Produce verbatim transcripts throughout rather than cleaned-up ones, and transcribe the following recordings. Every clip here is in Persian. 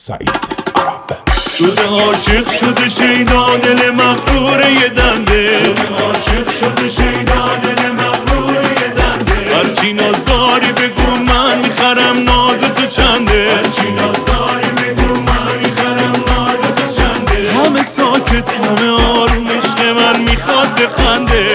سعید عرب. شده عاشق شده شیدا دل مغرور یه دنده، شده عاشق شده شیدا دل مغرور یه دنده. هرچی ناز داری بگو من میخرم ناز تو چنده، هرچی ناز داری بگو من میخرم ناز تو چنده. همه ساکت همه آروم عشق من میخواد بخنده.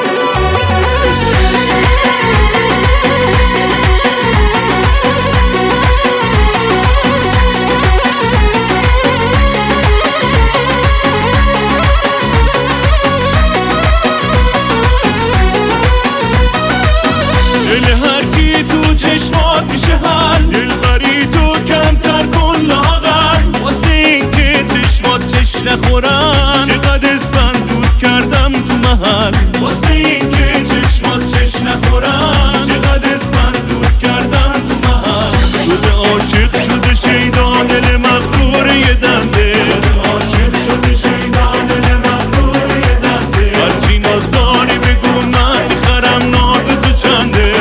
دل هر کی تو چشمات میشه حل، دل بری تو کمتر کن لاغر، واسه این که چشمات چش نخورن چقدر اسفند دود کردم تو محل، واسه این که چشمات چش نخورن چقدر اسفند دود کردم تو محل. شده عاشق شده شیدا دل مغرور یه دنده، شده عاشق شده شیدا دل مغرور یه دنده. هرچی ناز داری بگو من میخرم ناز تو چنده،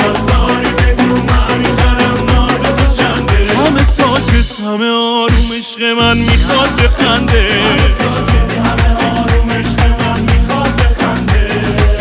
همه ساکت همه آروم عشق من میخواد بخنده. همه ساکت همه آروم عشق من میخواد بخنده.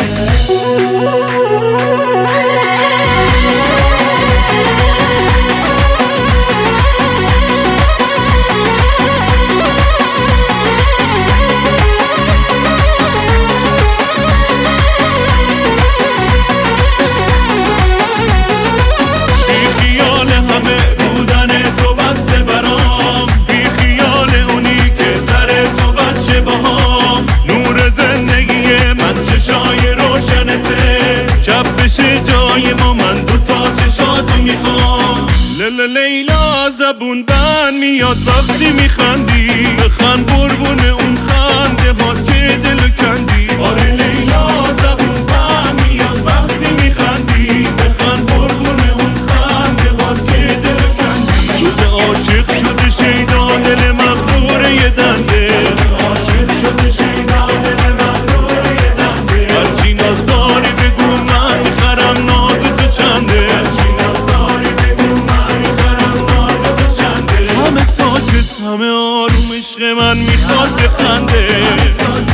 بی خیال همه بودن تو بسته برام، بی خیال اونی که سر تو بچه باهام. نور زندگی من چشای روشنته، شب بشه جای ما من دوتا چشاتو میخوام. لیلا لیلا زبون بند میاد وقتی میخندی، بخند قربون اون خنده هات که دل کندی. آره لیلا زبون بند میاد وقتی میخندی، بخند قربون اون خنده هات که دل کندی. شده عاشق شده شیدا دل مغرور یه دنده، شده عاشق شده شیدا دل مغرور یه دنده. هرچی ناز داری بگو من میخرم ناز تو چنده، هرچی ناز داری بگو من میخرم ناز تو چنده. همه ساکت همه آروم عشق من میخواد بخنده.